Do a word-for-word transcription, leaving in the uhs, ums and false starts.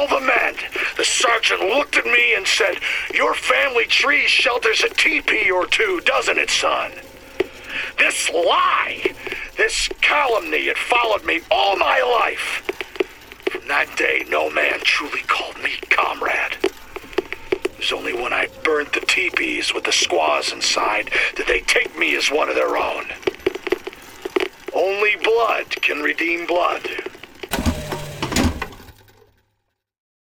all the men. The sergeant looked at me and said, "Your family tree shelters a teepee or two, doesn't it, son?" This lie, this calumny had followed me all my life. From that day, no man truly called me comrade. It was only when I burnt the teepees with the squaws inside did they take me as one of their own. Only blood can redeem blood.